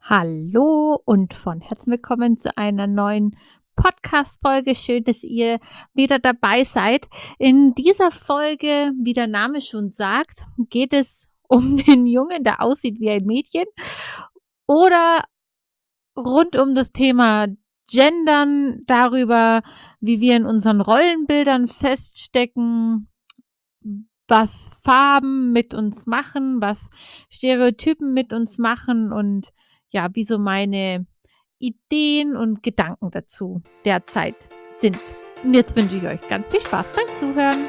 Hallo und von Herzen willkommen zu einer neuen Podcast-Folge. Schön, dass ihr wieder dabei seid. In dieser Folge, wie der Name schon sagt, geht es um den Jungen, der aussieht wie ein Mädchen oder rund um das Thema Gendern, darüber, wie wir in unseren Rollenbildern feststecken, was Farben mit uns machen, was Stereotypen mit uns machen und ja, wie so meine Ideen und Gedanken dazu derzeit sind. Und jetzt wünsche ich euch ganz viel Spaß beim Zuhören.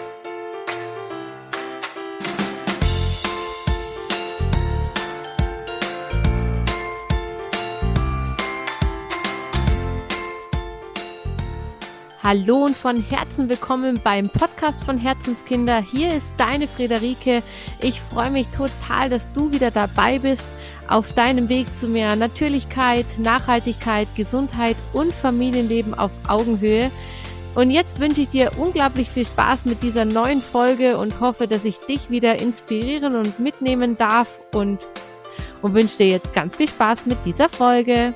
Hallo und von Herzen willkommen beim Podcast von Herzenskinder. Hier ist deine Friederike. Ich freue mich total, dass du wieder dabei bist auf deinem Weg zu mehr Natürlichkeit, Nachhaltigkeit, Gesundheit und Familienleben auf Augenhöhe. Und jetzt wünsche ich dir unglaublich viel Spaß mit dieser neuen Folge und hoffe, dass ich dich wieder inspirieren und mitnehmen darf und wünsche dir jetzt ganz viel Spaß mit dieser Folge.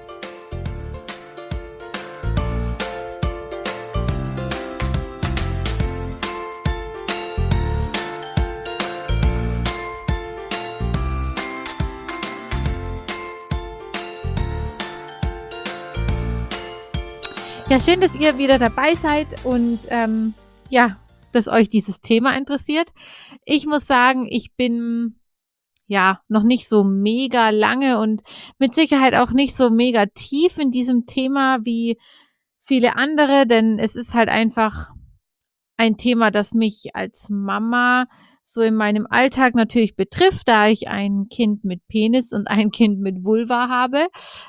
Ja, schön, dass ihr wieder dabei seid und dass euch dieses Thema interessiert. Ich muss sagen, ich bin noch nicht so mega lange und mit Sicherheit auch nicht so mega tief in diesem Thema wie viele andere, denn es ist halt einfach ein Thema, das mich als Mama so in meinem Alltag natürlich betrifft, da ich ein Kind mit Penis und ein Kind mit Vulva habe.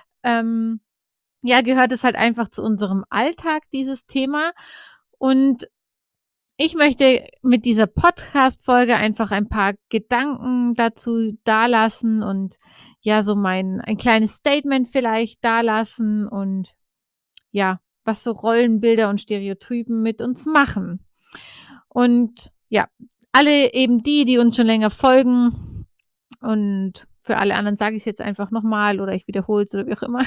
Gehört es halt einfach zu unserem Alltag, dieses Thema. Und ich möchte mit dieser Podcast-Folge einfach ein paar Gedanken dazu dalassen und ein kleines Statement vielleicht dalassen und was so Rollenbilder und Stereotypen mit uns machen. Und ja, alle eben die uns schon länger folgen und für alle anderen sage ich es jetzt einfach nochmal oder ich wiederhole es oder wie auch immer.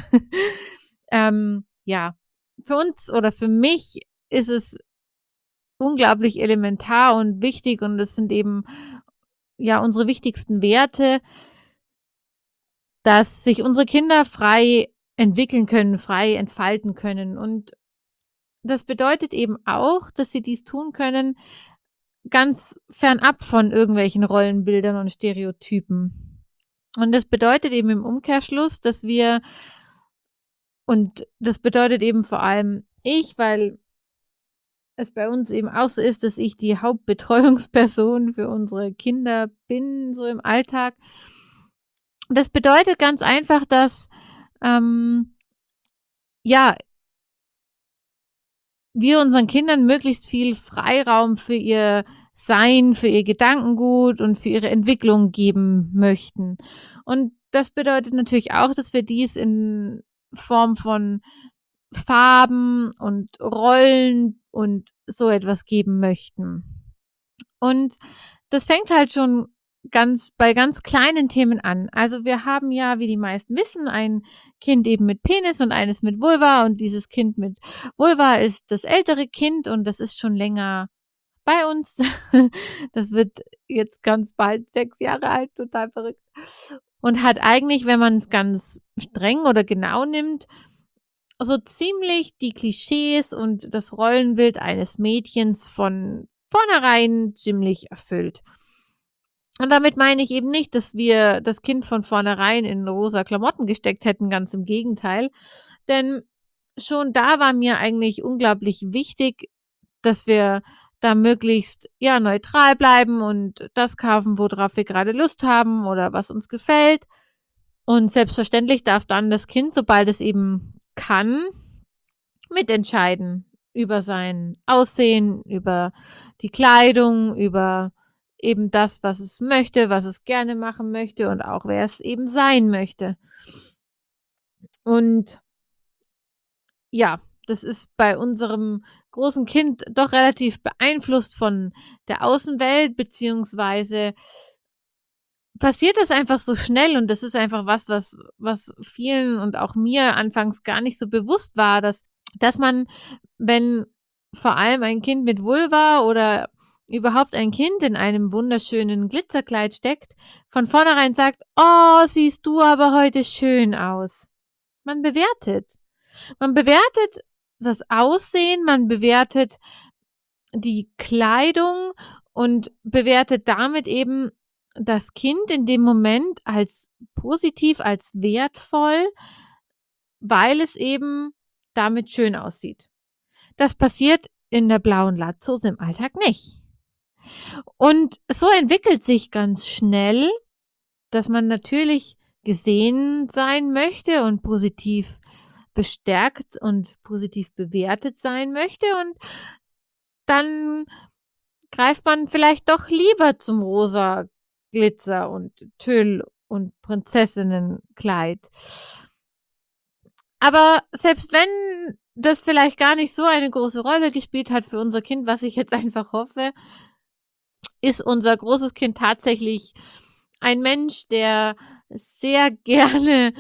Für uns oder für mich ist es unglaublich elementar und wichtig und es sind eben unsere wichtigsten Werte, dass sich unsere Kinder frei entwickeln können, frei entfalten können. Und das bedeutet eben auch, dass sie dies tun können, ganz fernab von irgendwelchen Rollenbildern und Stereotypen. Und das bedeutet eben im Umkehrschluss, und das bedeutet eben vor allem ich, weil es bei uns eben auch so ist, dass ich die Hauptbetreuungsperson für unsere Kinder bin, so im Alltag. Das bedeutet ganz einfach, dass wir unseren Kindern möglichst viel Freiraum für ihr Sein, für ihr Gedankengut und für ihre Entwicklung geben möchten. Und das bedeutet natürlich auch, dass wir dies in Form von Farben und Rollen und so etwas geben möchten. Und das fängt halt schon bei ganz kleinen Themen an. Also wir haben ja, wie die meisten wissen, ein Kind eben mit Penis und eines mit Vulva und dieses Kind mit Vulva ist das ältere Kind und das ist schon länger bei uns. Das wird jetzt ganz bald 6 Jahre alt, total verrückt. Und hat eigentlich, wenn man es ganz streng oder genau nimmt, so ziemlich die Klischees und das Rollenbild eines Mädchens von vornherein ziemlich erfüllt. Und damit meine ich eben nicht, dass wir das Kind von vornherein in rosa Klamotten gesteckt hätten, ganz im Gegenteil. Denn schon da war mir eigentlich unglaublich wichtig, dass wir da möglichst neutral bleiben und das kaufen, worauf wir gerade Lust haben oder was uns gefällt. Und selbstverständlich darf dann das Kind, sobald es eben kann, mitentscheiden über sein Aussehen, über die Kleidung, über eben das, was es möchte, was es gerne machen möchte und auch wer es eben sein möchte. Und das ist bei unserem großen Kind doch relativ beeinflusst von der Außenwelt, beziehungsweise passiert das einfach so schnell und das ist einfach was vielen und auch mir anfangs gar nicht so bewusst war, dass man, wenn vor allem ein Kind mit Vulva oder überhaupt ein Kind in einem wunderschönen Glitzerkleid steckt, von vornherein sagt: „Oh, siehst du aber heute schön aus.“ Man bewertet. Man bewertet das Aussehen, man bewertet die Kleidung und bewertet damit eben das Kind in dem Moment als positiv, als wertvoll, weil es eben damit schön aussieht. Das passiert in der blauen Latzhose im Alltag nicht. Und so entwickelt sich ganz schnell, dass man natürlich gesehen sein möchte und positiv bestärkt und positiv bewertet sein möchte und dann greift man vielleicht doch lieber zum rosa Glitzer und Tüll und Prinzessinnenkleid. Aber selbst wenn das vielleicht gar nicht so eine große Rolle gespielt hat für unser Kind, was ich jetzt einfach hoffe, ist unser großes Kind tatsächlich ein Mensch, der sehr gerne,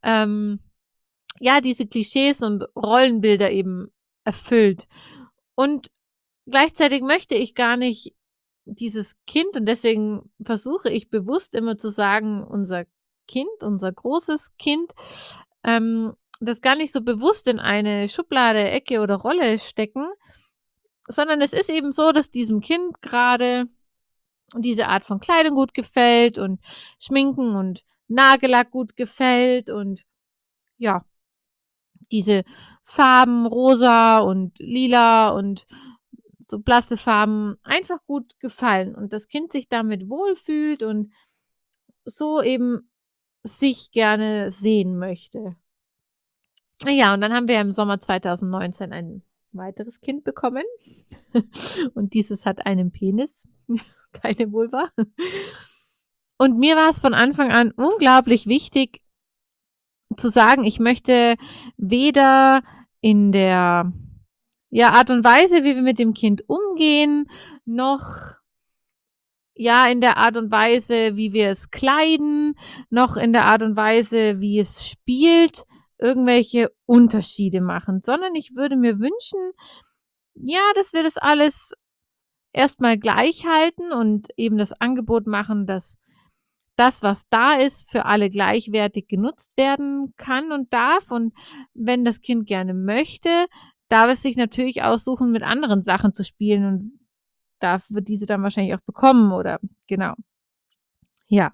ja, diese Klischees und Rollenbilder eben erfüllt. Und gleichzeitig möchte ich gar nicht dieses Kind und deswegen versuche ich bewusst immer zu sagen, unser Kind, unser großes Kind, das gar nicht so bewusst in eine Schublade, Ecke oder Rolle stecken, sondern es ist eben so, dass diesem Kind gerade diese Art von Kleidung gut gefällt und Schminken und Nagellack gut gefällt und ja, diese Farben rosa und lila und so blasse Farben einfach gut gefallen und das Kind sich damit wohlfühlt und so eben sich gerne sehen möchte. Ja, und dann haben wir im Sommer 2019 ein weiteres Kind bekommen und dieses hat einen Penis, keine Vulva. Und mir war es von Anfang an unglaublich wichtig zu sagen, ich möchte weder in der, ja, Art und Weise, wie wir mit dem Kind umgehen, noch ja, in der Art und Weise, wie wir es kleiden, noch in der Art und Weise, wie es spielt, irgendwelche Unterschiede machen, sondern ich würde mir wünschen, ja, dass wir das alles erstmal gleich halten und eben das Angebot machen, dass das, was da ist, für alle gleichwertig genutzt werden kann und darf. Und wenn das Kind gerne möchte, darf es sich natürlich aussuchen, mit anderen Sachen zu spielen und darf wird diese dann wahrscheinlich auch bekommen oder genau. Ja.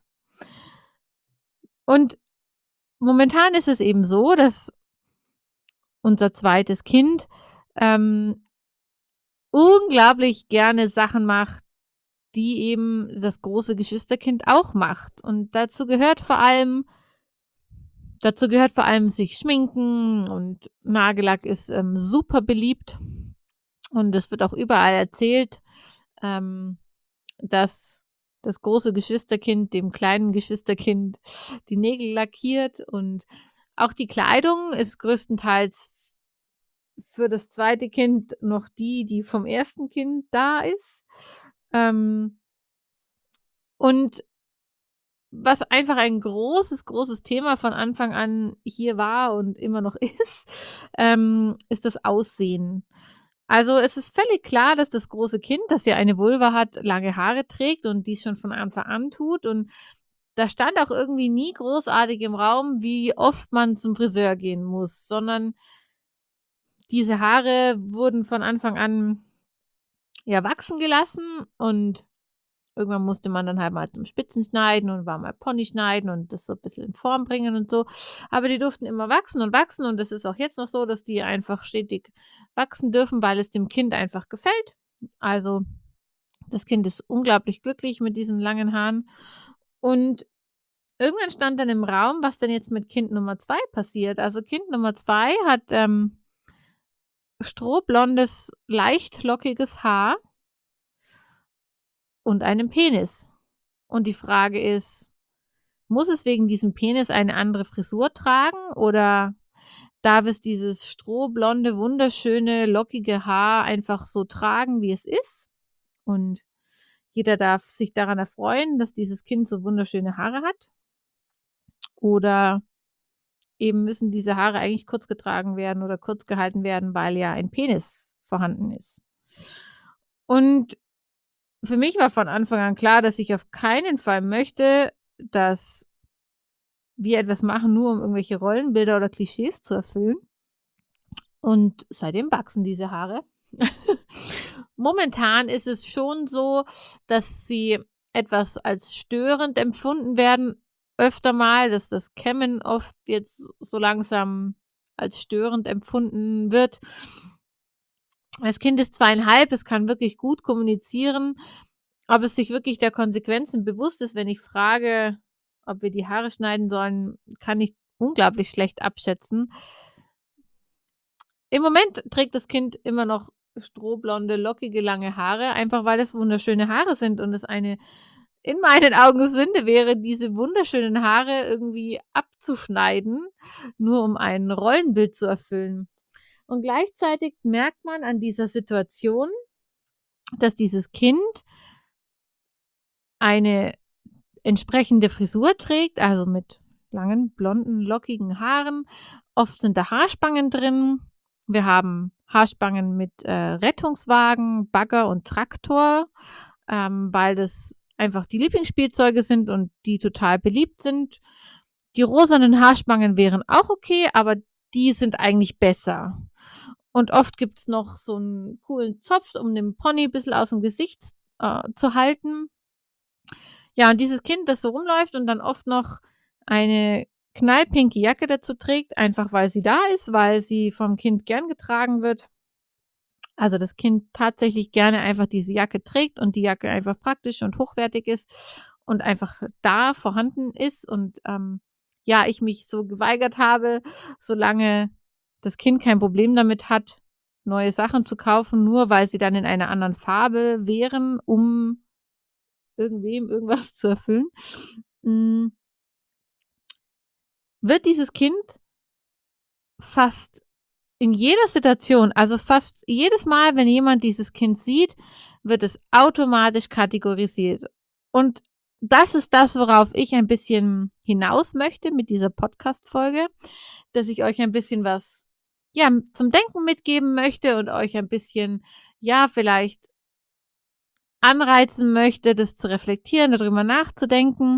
Und momentan ist es eben so, dass unser zweites Kind unglaublich gerne Sachen macht, die eben das große Geschwisterkind auch macht. Und dazu gehört vor allem sich schminken und Nagellack ist super beliebt. Und es wird auch überall erzählt, ähm, dass das große Geschwisterkind dem kleinen Geschwisterkind die Nägel lackiert und auch die Kleidung ist größtenteils für das zweite Kind noch die vom ersten Kind da ist. Ähm, und was einfach ein großes, großes Thema von Anfang an hier war und immer noch ist das Aussehen. Also, es ist völlig klar, dass das große Kind, das ja eine Vulva hat, lange Haare trägt und dies schon von Anfang an tut und da stand auch irgendwie nie großartig im Raum, wie oft man zum Friseur gehen muss, sondern diese Haare wurden von Anfang an, ja, wachsen gelassen und irgendwann musste man dann halt mal zum Spitzen schneiden und war mal Pony schneiden und das so 'n bisschen in Form bringen und so. Aber die durften immer wachsen und wachsen und das ist auch jetzt noch so, dass die einfach stetig wachsen dürfen, weil es dem Kind einfach gefällt. Also, das Kind ist unglaublich glücklich mit diesen langen Haaren. Und irgendwann stand dann im Raum, was denn jetzt mit Kind Nummer 2 passiert. Also, Kind Nummer 2 hat, strohblondes, leicht lockiges Haar und einen Penis. Und die Frage ist: Muss es wegen diesem Penis eine andere Frisur tragen oder darf es dieses strohblonde, wunderschöne, lockige Haar einfach so tragen, wie es ist? Und jeder darf sich daran erfreuen, dass dieses Kind so wunderschöne Haare hat. Oder eben müssen diese Haare eigentlich kurz getragen werden oder kurz gehalten werden, weil ja ein Penis vorhanden ist. Und für mich war von Anfang an klar, dass ich auf keinen Fall möchte, dass wir etwas machen, nur um irgendwelche Rollenbilder oder Klischees zu erfüllen. Und seitdem wachsen diese Haare. Momentan ist es schon so, dass sie etwas als störend empfunden werden, öfter mal, dass das Kämmen oft jetzt so langsam als störend empfunden wird. Das Kind ist 2,5, es kann wirklich gut kommunizieren. Ob es sich wirklich der Konsequenzen bewusst ist, wenn ich frage, ob wir die Haare schneiden sollen, kann ich unglaublich schlecht abschätzen. Im Moment trägt das Kind immer noch strohblonde, lockige, lange Haare, einfach weil es wunderschöne Haare sind und es eine in meinen Augen Sünde wäre, diese wunderschönen Haare irgendwie abzuschneiden, nur um ein Rollenbild zu erfüllen. Und gleichzeitig merkt man an dieser Situation, dass dieses Kind eine entsprechende Frisur trägt, also mit langen, blonden, lockigen Haaren. Oft sind da Haarspangen drin. Wir haben Haarspangen mit Rettungswagen, Bagger und Traktor, weil das einfach die Lieblingsspielzeuge sind und die total beliebt sind. Die rosanen Haarspangen wären auch okay, aber die sind eigentlich besser. Und oft gibt's noch so einen coolen Zopf, um den Pony ein bisschen aus dem Gesicht zu halten. Ja, und dieses Kind, das so rumläuft und dann oft noch eine knallpinke Jacke dazu trägt, einfach weil sie da ist, weil sie vom Kind gern getragen wird. Also das Kind tatsächlich gerne einfach diese Jacke trägt und die Jacke einfach praktisch und hochwertig ist und einfach da vorhanden ist. Und ja, ich mich so geweigert habe, solange das Kind kein Problem damit hat, neue Sachen zu kaufen, nur weil sie dann in einer anderen Farbe wären, um irgendwem irgendwas zu erfüllen, wird dieses Kind fast in jeder Situation, also fast jedes Mal, wenn jemand dieses Kind sieht, wird es automatisch kategorisiert. Und das ist das, worauf ich ein bisschen hinaus möchte mit dieser Podcast-Folge, dass ich euch ein bisschen was, ja, zum Denken mitgeben möchte und euch ein bisschen, ja, vielleicht anreizen möchte, das zu reflektieren, darüber nachzudenken,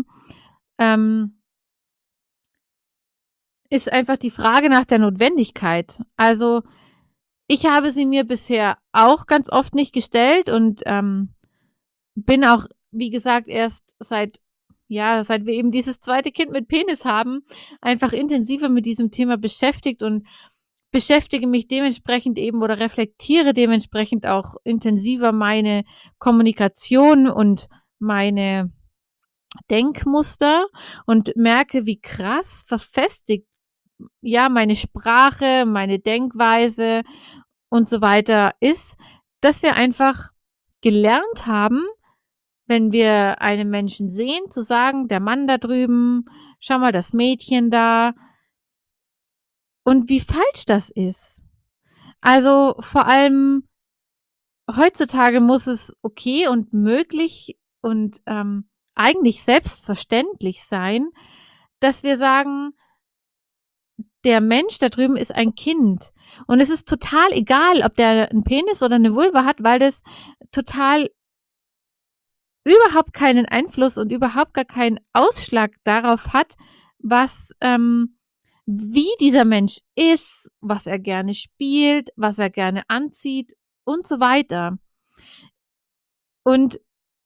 ist einfach die Frage nach der Notwendigkeit. Also ich habe sie mir bisher auch ganz oft nicht gestellt und bin auch, wie gesagt, erst seit wir eben dieses zweite Kind mit Penis haben, einfach intensiver mit diesem Thema beschäftigt und beschäftige mich dementsprechend eben oder reflektiere dementsprechend auch intensiver meine Kommunikation und meine Denkmuster und merke, wie krass verfestigt ja meine Sprache, meine Denkweise und so weiter ist, dass wir einfach gelernt haben, wenn wir einen Menschen sehen, zu sagen, der Mann da drüben, schau mal, das Mädchen da. Und wie falsch das ist. Also vor allem heutzutage muss es okay und möglich und eigentlich selbstverständlich sein, dass wir sagen, der Mensch da drüben ist ein Kind. Und es ist total egal, ob der einen Penis oder eine Vulva hat, weil das total überhaupt keinen Einfluss und überhaupt gar keinen Ausschlag darauf hat, was, wie dieser Mensch ist, was er gerne spielt, was er gerne anzieht und so weiter. Und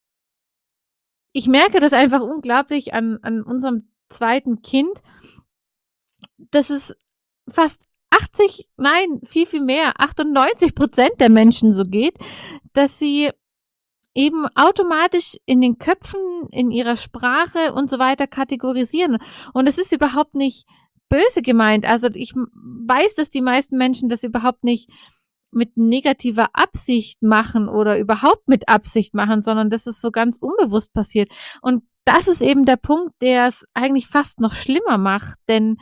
ich merke das einfach unglaublich an unserem zweiten Kind, dass es fast 80, nein, viel, viel mehr, 98% der Menschen so geht, dass sie eben automatisch in den Köpfen, in ihrer Sprache und so weiter kategorisieren. Und es ist überhaupt nicht böse gemeint. Also ich weiß, dass die meisten Menschen das überhaupt nicht mit negativer Absicht machen oder überhaupt mit Absicht machen, sondern dass es so ganz unbewusst passiert. Und das ist eben der Punkt, der es eigentlich fast noch schlimmer macht, denn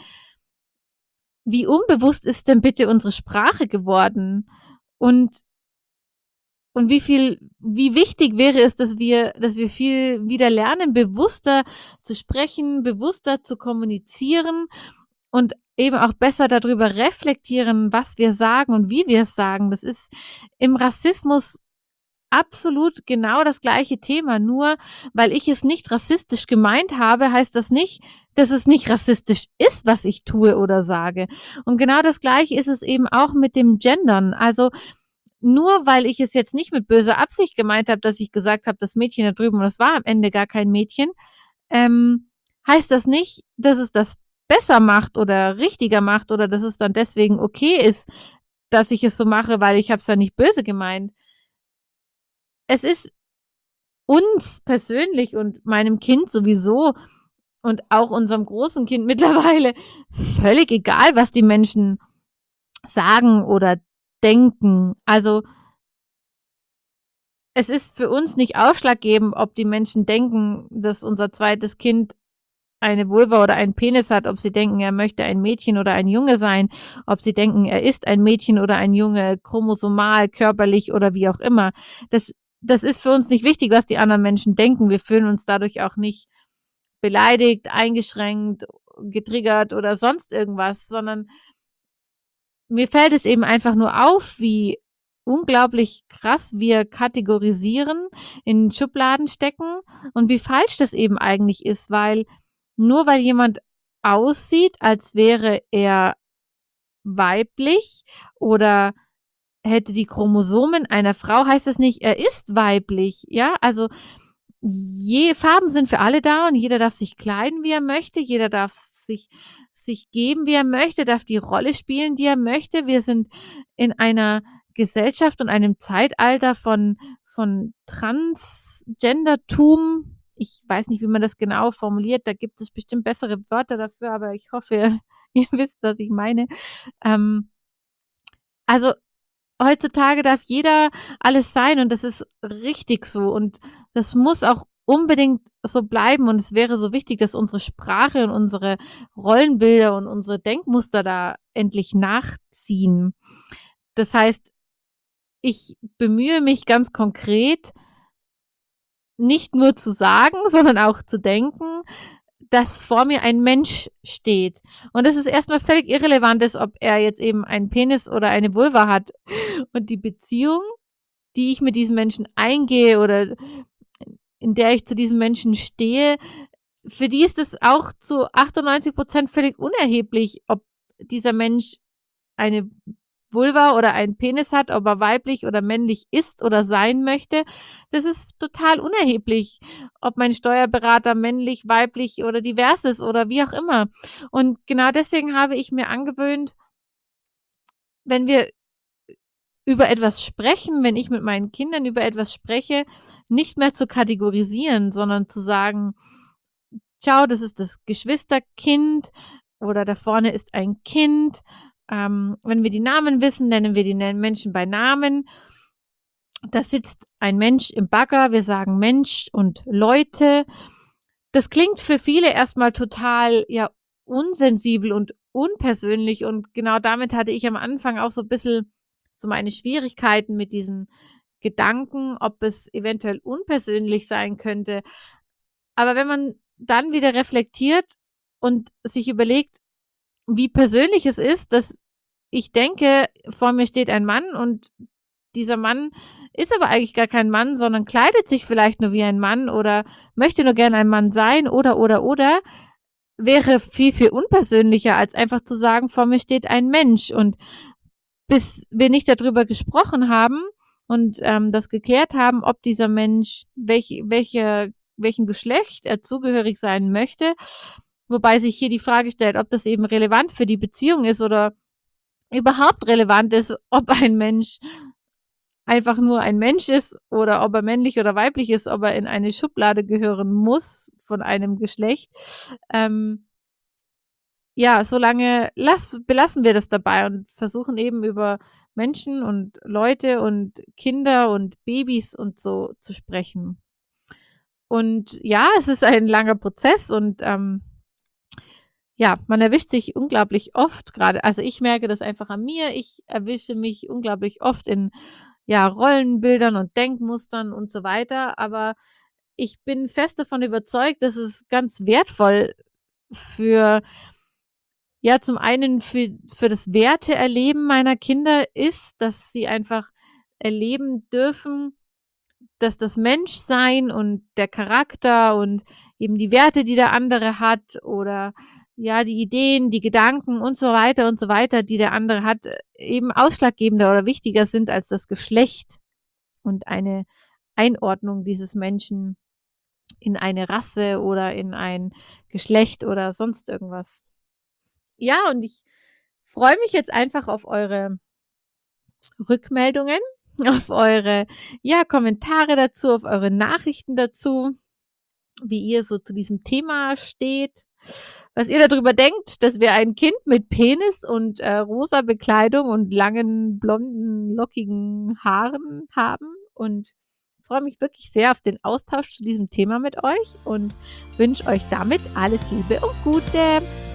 wie unbewusst ist denn bitte unsere Sprache geworden? Und Und wie wichtig wäre es, dass wir viel wieder lernen, bewusster zu sprechen, bewusster zu kommunizieren und eben auch besser darüber reflektieren, was wir sagen und wie wir es sagen. Das ist im Rassismus absolut genau das gleiche Thema. Nur weil ich es nicht rassistisch gemeint habe, heißt das nicht, dass es nicht rassistisch ist, was ich tue oder sage. Und genau das Gleiche ist es eben auch mit dem Gendern. Also nur weil ich es jetzt nicht mit böser Absicht gemeint habe, dass ich gesagt habe, das Mädchen da drüben, und es war am Ende gar kein Mädchen, heißt das nicht, dass es das besser macht oder richtiger macht oder dass es dann deswegen okay ist, dass ich es so mache, weil ich habe es ja nicht böse gemeint. Es ist uns persönlich und meinem Kind sowieso und auch unserem großen Kind mittlerweile völlig egal, was die Menschen sagen oder denken. Also es ist für uns nicht ausschlaggebend, ob die Menschen denken, dass unser zweites Kind eine Vulva oder einen Penis hat, ob sie denken, er möchte ein Mädchen oder ein Junge sein, ob sie denken, er ist ein Mädchen oder ein Junge, chromosomal, körperlich oder wie auch immer. Das ist für uns nicht wichtig, was die anderen Menschen denken. Wir fühlen uns dadurch auch nicht beleidigt, eingeschränkt, getriggert oder sonst irgendwas, sondern mir fällt es eben einfach nur auf, wie unglaublich krass wir kategorisieren, in Schubladen stecken und wie falsch das eben eigentlich ist, weil nur weil jemand aussieht, als wäre er weiblich oder hätte die Chromosomen einer Frau, heißt das nicht, er ist weiblich, ja? Also Farben sind für alle da und jeder darf sich kleiden, wie er möchte, jeder darf sich geben, wie er möchte, darf die Rolle spielen, die er möchte. Wir sind in einer Gesellschaft und einem Zeitalter von Transgendertum. Ich weiß nicht, wie man das genau formuliert, da gibt es bestimmt bessere Wörter dafür, aber ich hoffe, ihr wisst, was ich meine. Ähm, also heutzutage darf jeder alles sein und das ist richtig so und das muss auch unbedingt so bleiben und es wäre so wichtig, dass unsere Sprache und unsere Rollenbilder und unsere Denkmuster da endlich nachziehen. Das heißt, ich bemühe mich ganz konkret, nicht nur zu sagen, sondern auch zu denken, dass vor mir ein Mensch steht. Und das ist erstmal völlig irrelevant ist, ob er jetzt eben einen Penis oder eine Vulva hat. Und die Beziehung, die ich mit diesem Menschen eingehe oder in der ich zu diesem Menschen stehe, für die ist es auch zu 98% völlig unerheblich, ob dieser Mensch eine Vulva oder einen Penis hat, ob er weiblich oder männlich ist oder sein möchte. Das ist total unerheblich, ob mein Steuerberater männlich, weiblich oder divers ist oder wie auch immer. Und genau deswegen habe ich mir angewöhnt, wenn wir über etwas sprechen, wenn ich mit meinen Kindern über etwas spreche, nicht mehr zu kategorisieren, sondern zu sagen, schau, das ist das Geschwisterkind oder da vorne ist ein Kind. Wenn wir die Namen wissen, nennen wir die Menschen bei Namen. Da sitzt ein Mensch im Bagger, wir sagen Mensch und Leute. Das klingt für viele erstmal total, ja, unsensibel und unpersönlich und genau damit hatte ich am Anfang auch so ein bisschen so meine Schwierigkeiten mit diesen Gedanken, ob es eventuell unpersönlich sein könnte. Aber wenn man dann wieder reflektiert und sich überlegt, wie persönlich es ist, dass ich denke, vor mir steht ein Mann und dieser Mann ist aber eigentlich gar kein Mann, sondern kleidet sich vielleicht nur wie ein Mann oder möchte nur gerne ein Mann sein oder, wäre viel, viel unpersönlicher, als einfach zu sagen, vor mir steht ein Mensch. Und bis wir nicht darüber gesprochen haben und das geklärt haben, ob dieser Mensch, welchem Geschlecht er zugehörig sein möchte, wobei sich hier die Frage stellt, ob das eben relevant für die Beziehung ist oder überhaupt relevant ist, ob ein Mensch einfach nur ein Mensch ist oder ob er männlich oder weiblich ist, ob er in eine Schublade gehören muss von einem Geschlecht. Ähm, ja, solange belassen wir das dabei und versuchen eben über Menschen und Leute und Kinder und Babys und so zu sprechen. Und ja, es ist ein langer Prozess und ja, man erwischt sich unglaublich oft gerade. Also ich merke das einfach an mir. Ich erwische mich unglaublich oft in ja, Rollenbildern und Denkmustern und so weiter. Aber ich bin fest davon überzeugt, dass es ganz wertvoll für ja, zum einen für das Werteerleben meiner Kinder ist, dass sie einfach erleben dürfen, dass das Menschsein und der Charakter und eben die Werte, die der andere hat oder ja, die Ideen, die Gedanken und so weiter, die der andere hat, eben ausschlaggebender oder wichtiger sind als das Geschlecht und eine Einordnung dieses Menschen in eine Rasse oder in ein Geschlecht oder sonst irgendwas. Ja, und ich freue mich jetzt einfach auf eure Rückmeldungen, auf eure, ja, Kommentare dazu, auf eure Nachrichten dazu, wie ihr so zu diesem Thema steht, was ihr darüber denkt, dass wir ein Kind mit Penis und rosa Bekleidung und langen, blonden, lockigen Haaren haben und freue mich wirklich sehr auf den Austausch zu diesem Thema mit euch und wünsche euch damit alles Liebe und Gute.